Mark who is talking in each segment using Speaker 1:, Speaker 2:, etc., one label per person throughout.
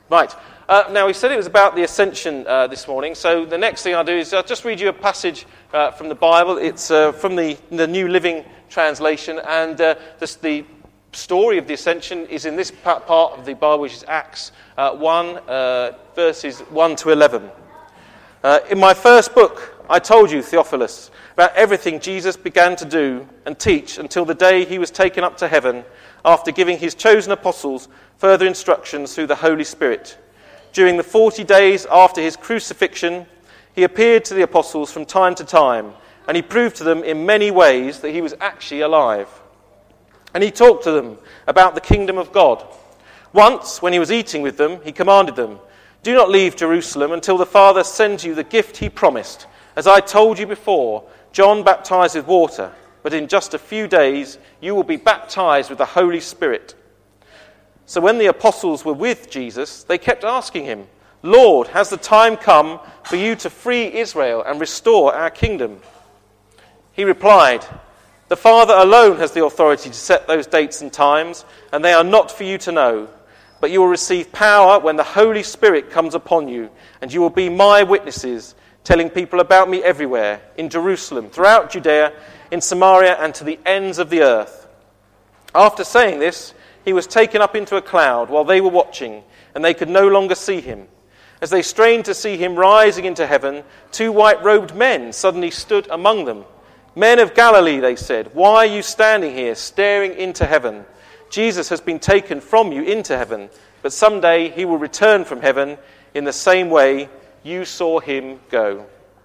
Speaker 1: Right. Now, we said it was about the ascension this morning, so the next thing I'll do is I'll just read you a passage from the Bible. It's from the New Living Translation, and the story of the ascension is in this part of the Bible, which is Acts 1, verses 1 to 11. In my first book, I told you, Theophilus, about everything Jesus began to do and teach until the day he was taken up to heaven, after giving his chosen apostles further instructions through the Holy Spirit. During the 40 days after his crucifixion, he appeared to the apostles from time to time, and he proved to them in many ways that he was actually alive. And he talked to them about the kingdom of God. Once, when he was eating with them, he commanded them, "Do not leave Jerusalem until the Father sends you the gift he promised. As I told you before, John baptized with water, but in just a few days you will be baptized with the Holy Spirit." So when the apostles were with Jesus, they kept asking him, "Lord, has the time come for you to free Israel and restore our kingdom?" He replied, "The Father alone has the authority to set those dates and times, and they are not for you to know. But you will receive power when the Holy Spirit comes upon you, and you will be my witnesses, telling people about me everywhere, in Jerusalem, throughout Judea, in Samaria, and to the ends of the earth." After saying this, he was taken up into a cloud while they were watching, and they could no longer see him. As they strained to see him rising into heaven, 2 white-robed men suddenly stood among them. "Men of Galilee," they said, "why are you standing here, staring into heaven? Jesus has been taken from you into heaven, but someday he will return from heaven in the same way you saw him go."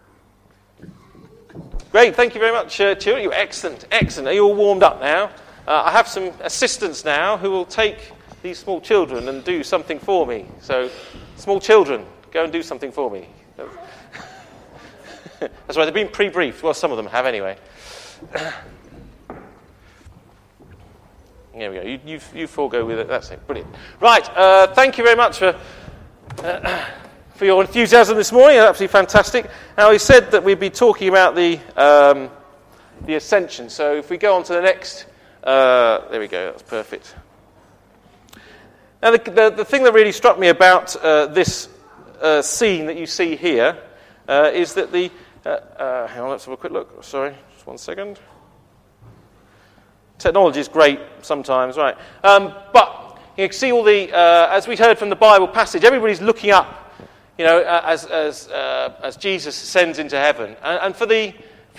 Speaker 1: Great, thank you very much, children. You're excellent. Are you all warmed up now? I have some assistants now who will take these small children and do something for me. So, small children, go and do something for me. That's right, they've been pre-briefed. Well, some of them have anyway. There we go. You four go with it. That's it. Brilliant. Right, thank you very much for your enthusiasm this morning. Absolutely fantastic. Now, we said that we'd be talking about the ascension. So if we go on to the next... there we go, that's perfect. Now, the thing that really struck me about this scene that you see here is that the... hang on, let's have a quick look. Sorry, just 1 second. Technology is great sometimes, right? But you can see all the... as we heard from the Bible passage, everybody's looking up, as Jesus ascends into heaven. And for the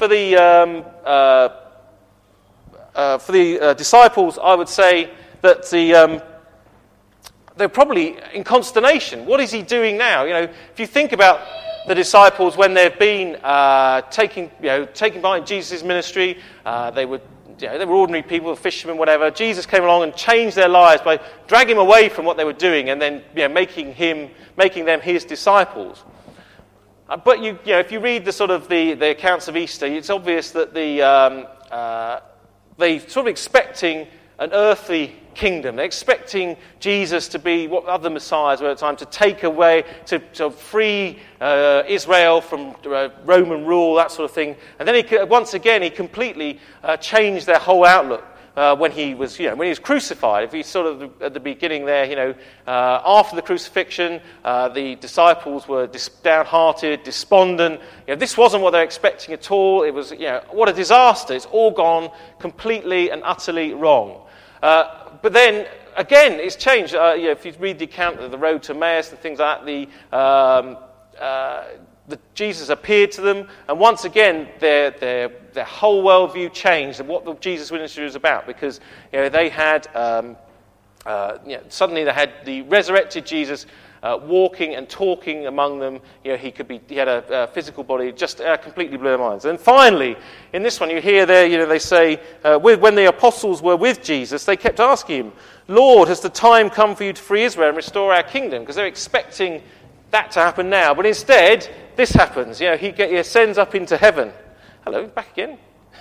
Speaker 1: disciples, I would say that they're probably in consternation. What is he doing now? If you think about the disciples when they've been taking part in Jesus' ministry, they were ordinary people, fishermen, whatever. Jesus came along and changed their lives by dragging them away from what they were doing and then making them his disciples. But if you read the accounts of Easter, it's obvious that they're sort of expecting an earthly kingdom. They're expecting Jesus to be what other messiahs were at the time, to take away, to free Israel from Roman rule, that sort of thing. And then he completely changed their whole outlook when he was crucified. If he sort of at the beginning there, after the crucifixion, the disciples were downhearted, despondent. This wasn't what they're expecting at all. It was, what a disaster. It's all gone completely and utterly wrong. But then, again, it's changed. If you read the account of the road to Emmaus and things like that, Jesus appeared to them, and once again, their whole worldview changed of what the Jesus ministry was about, because they had suddenly they had the resurrected Jesus walking and talking among them. He had a physical body, just completely blew their minds. And finally, in this one, you hear there, they say, when the apostles were with Jesus, they kept asking him, "Lord, has the time come for you to free Israel and restore our kingdom?" Because they're expecting that to happen now. But instead, this happens. He ascends up into heaven. Hello, back again.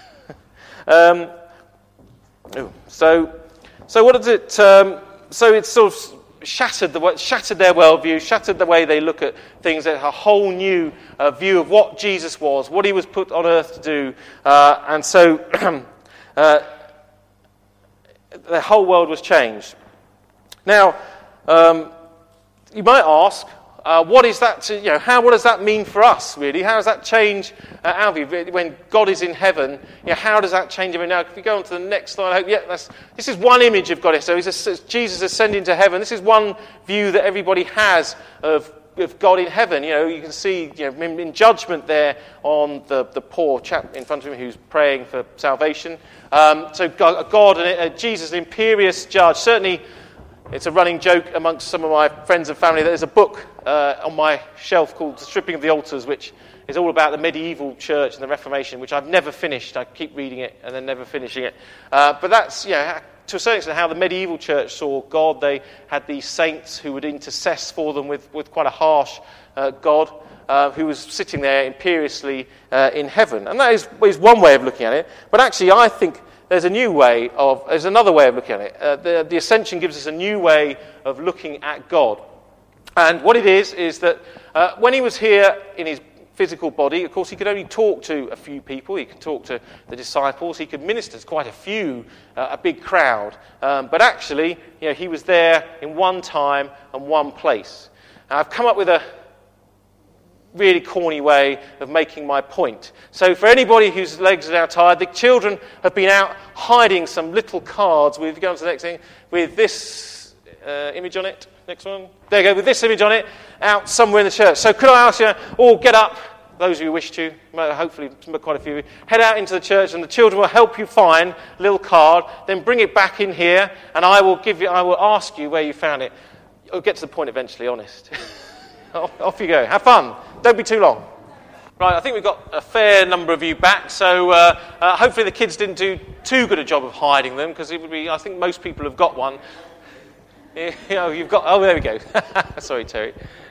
Speaker 1: So what does it... so it's sort of shattered their worldview, shattered the way they look at things, a whole new view of what Jesus was, what he was put on earth to do. And so the whole world was changed. Now, you might ask, what is that? What does that mean for us? Really, how does that change our view when God is in heaven? How does that change? Now, if you go on to the next slide, I hope. This is one image of God. So Jesus ascending to heaven. This is one view that everybody has of God in heaven. You can see in judgment there on the poor chap in front of him who's praying for salvation. So God and Jesus, an imperious judge. Certainly, it's a running joke amongst some of my friends and family that there's a book on my shelf called The Stripping of the Altars, which is all about the medieval church and the Reformation, which I've never finished. I keep reading it and then never finishing it. But that's, to a certain extent, how the medieval church saw God. They had these saints who would intercess for them with quite a harsh God who was sitting there imperiously in heaven. And that is one way of looking at it. But actually, I think there's another way of looking at it. The ascension gives us a new way of looking at God. And what it is that when he was here in his physical body, of course, he could only talk to a few people. He could talk to the disciples. He could minister to quite a big crowd. But actually, he was there in one time and one place. Now, I've come up with a really corny way of making my point. So for anybody whose legs are now tired, the children have been out hiding some little cards with, go on to the next thing, with this image on it. Next one. There you go, with this image on it, out somewhere in the church. So could I ask you all get up, those of you who wish to, hopefully quite a few, head out into the church and the children will help you find a little card, then bring it back in here and I will ask you where you found it. I'll get to the point eventually, honest. Off you go. Have fun. Don't be too long. Right, I think we've got a fair number of you back, so hopefully the kids didn't do too good a job of hiding them, because I think most people have got one. You've got. Oh, there we go. Sorry, Terry.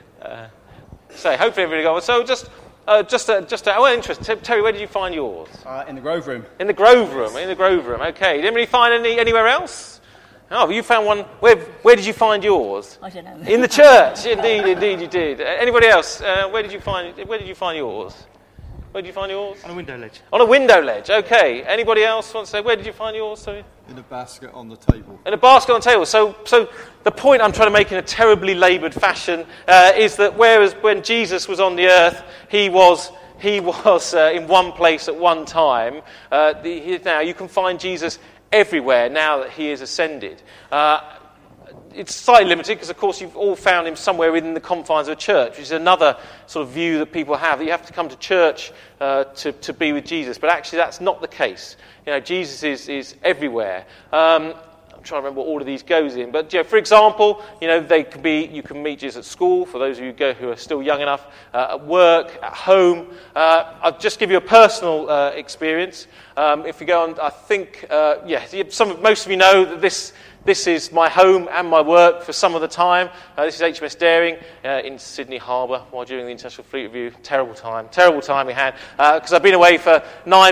Speaker 1: So hopefully everybody got one. So just interesting. Terry, where did you find yours?
Speaker 2: In the Grove Room.
Speaker 1: In the Grove Room. In the Grove Room. Okay. Did anybody find anywhere else? Oh, you found one. Where did you find yours?
Speaker 3: I don't know.
Speaker 1: In the church. Indeed, you did. Anybody else? Where did you find yours? Where did you find yours?
Speaker 2: On a window ledge.
Speaker 1: On a window ledge. Okay. Anybody else want to say where did you find yours? Sorry.
Speaker 4: In a basket on the table.
Speaker 1: In a basket on the table. So the point I'm trying to make in a terribly laboured fashion is that whereas when Jesus was on the earth, he was in one place at one time. Now you can find Jesus everywhere now that he is ascended. It's slightly limited because, of course, you've all found him somewhere within the confines of a church, which is another sort of view that people have, that you have to come to church to be with Jesus. But actually, that's not the case. Jesus is everywhere. I'm trying to remember what order these goes in. But, for example, you can meet Jesus at school, for those of you who are still young enough, at work, at home. I'll just give you a personal experience. If you go on, I think, most of you know that this is my home and my work for some of the time. This is HMS Daring in Sydney Harbour while during the International Fleet Review. Terrible time we had because I've been away for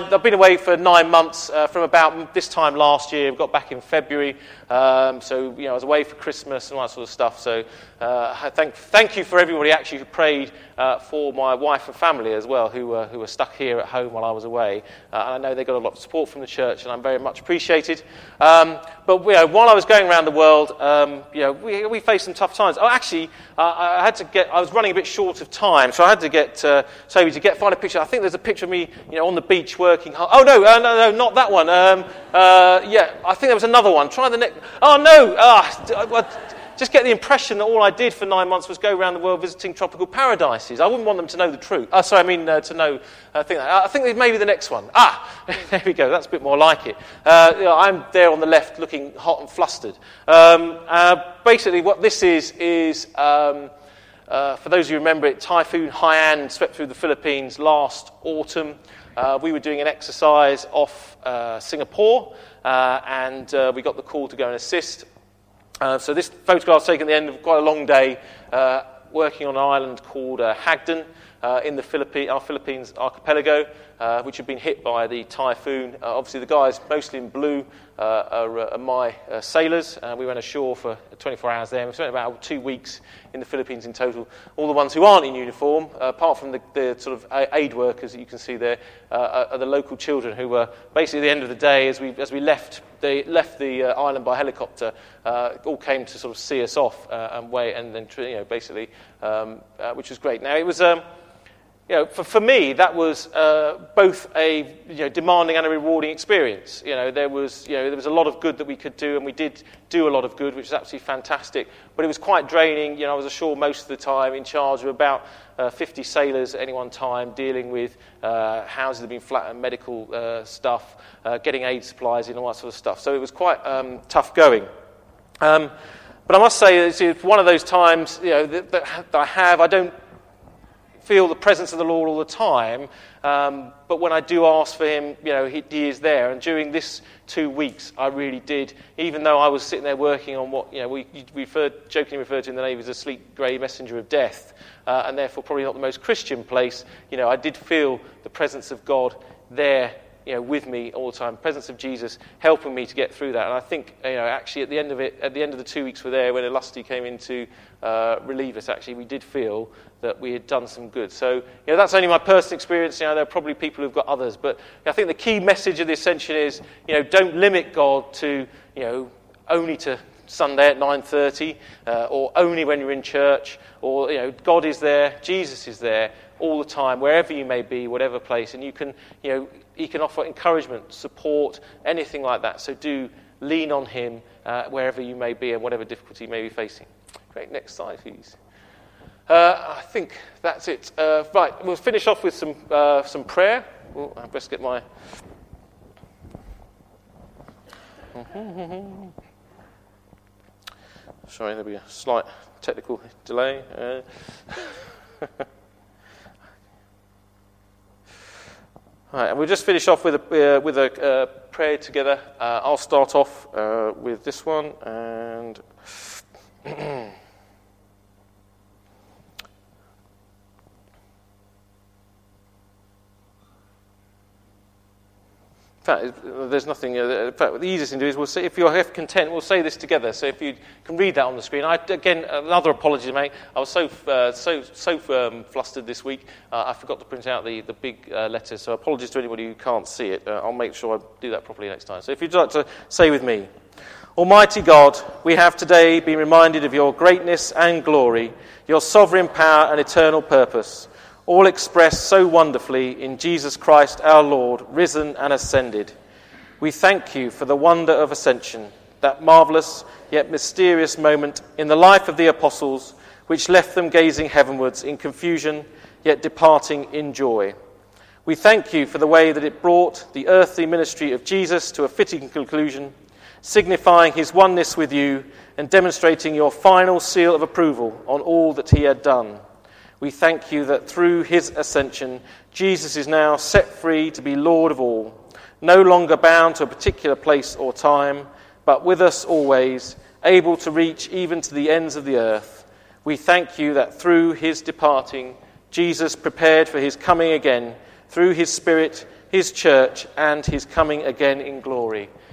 Speaker 1: 9 months from about this time last year. We got back in February, so I was away for Christmas and all that sort of stuff. So thank you for everybody actually who prayed for my wife and family as well, who were stuck here at home while I was away. And I know they got a lot of support from the church, and I'm very much appreciated. But while I was going around the world, we faced some tough times. Oh, actually, I was running a bit short of time, so I had to get Toby to find a picture. I think there's a picture of me, on the beach working hard. Oh no, not that one. I think there was another one. Try the next. Oh no. Just get the impression that all I did for 9 months was go around the world visiting tropical paradises. I wouldn't want them to know the truth. To know. I think maybe the next one. There we go. That's a bit more like it. I'm there on the left, looking hot and flustered. Basically, what this is for those who remember it, Typhoon Haiyan swept through the Philippines last autumn. We were doing an exercise off Singapore, and we got the call to go and assist. So this photograph was taken at the end of quite a long day working on an island called Hagden. in our Philippines archipelago, which had been hit by the typhoon. Obviously, the guys, mostly in blue, are my sailors. We went ashore for 24 hours there. We spent about 2 weeks in the Philippines in total. All the ones who aren't in uniform, apart from the sort of aid workers that you can see there, are the local children who were basically at the end of the day, as we left the island by helicopter, all came to sort of see us off and then basically, which was great. Now it was. For me, that was both a demanding and a rewarding experience. There was a lot of good that we could do, and we did do a lot of good, which was absolutely fantastic. But it was quite draining. I was ashore most of the time, in charge of about 50 sailors at any one time, dealing with houses that had been flattened, medical stuff, getting aid supplies in, all that sort of stuff. So it was quite tough going. But I must say, it's one of those times that I have. I don't feel the presence of the Lord all the time, but when I do ask for him, he is there. And during this 2 weeks, I really did, even though I was sitting there working on what we jokingly referred to in the Navy as a sleek grey messenger of death, and therefore probably not the most Christian place. I did feel the presence of God there, with me all the time. Presence of Jesus helping me to get through that. And I think, actually at the end of the 2 weeks we're there, when Elusty came in to relieve us, actually we did feel that we had done some good. So, that's only my personal experience. There are probably people who've got others. But I think the key message of the Ascension is, don't limit God to, only to Sunday at 9:30, or only when you're in church, or, God is there, Jesus is there all the time, wherever you may be, whatever place, and you can, he can offer encouragement, support, anything like that. So do lean on him wherever you may be and whatever difficulty you may be facing. Great, next slide, please. I think that's it. Right, we'll finish off with some prayer. I best get my... Sorry, there'll be a slight technical delay. Right, and we'll just finish off with a prayer together. I'll start off with this one, and in fact, there's nothing. In fact, the easiest thing to do is we'll say, if you're content, we'll say this together. So if you can read that on the screen. Again, another apology to make. I was so flustered this week. I forgot to print out the big letters. So apologies to anybody who can't see it. I'll make sure I do that properly next time. So if you'd like to say with me, Almighty God, we have today been reminded of your greatness and glory, your sovereign power and eternal purpose, all expressed so wonderfully in Jesus Christ our Lord, risen and ascended. We thank you for the wonder of ascension, that marvellous yet mysterious moment in the life of the apostles, which left them gazing heavenwards in confusion, yet departing in joy. We thank you for the way that it brought the earthly ministry of Jesus to a fitting conclusion, signifying his oneness with you and demonstrating your final seal of approval on all that he had done. We thank you that through his ascension, Jesus is now set free to be Lord of all, no longer bound to a particular place or time, but with us always, able to reach even to the ends of the earth. We thank you that through his departing, Jesus prepared for his coming again, through his Spirit, his church, and his coming again in glory.